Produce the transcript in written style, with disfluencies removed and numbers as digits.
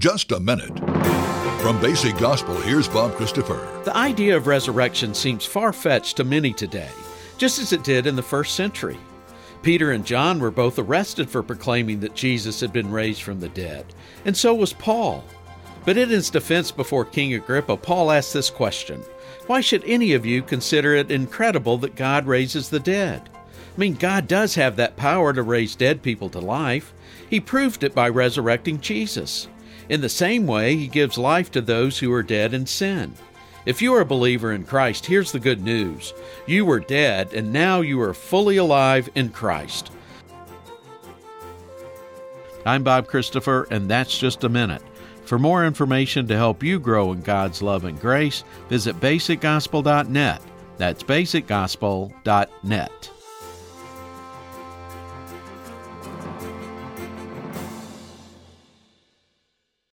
just a minute. From Basic Gospel, here's Bob Christopher. The idea of resurrection seems far-fetched to many today, just as it did in the first century. Peter and John were both arrested for proclaiming that Jesus had been raised from the dead, and so was Paul. But in his defense before King Agrippa, Paul asked this question: why should any of you consider it incredible that God raises the dead? I mean, God does have that power to raise dead people to life. He proved it by resurrecting Jesus. In the same way, He gives life to those who are dead in sin. If you are a believer in Christ, here's the good news. You were dead, and now you are fully alive in Christ. I'm Bob Christopher, and that's just a minute. For more information to help you grow in God's love and grace, visit basicgospel.net. That's basicgospel.net.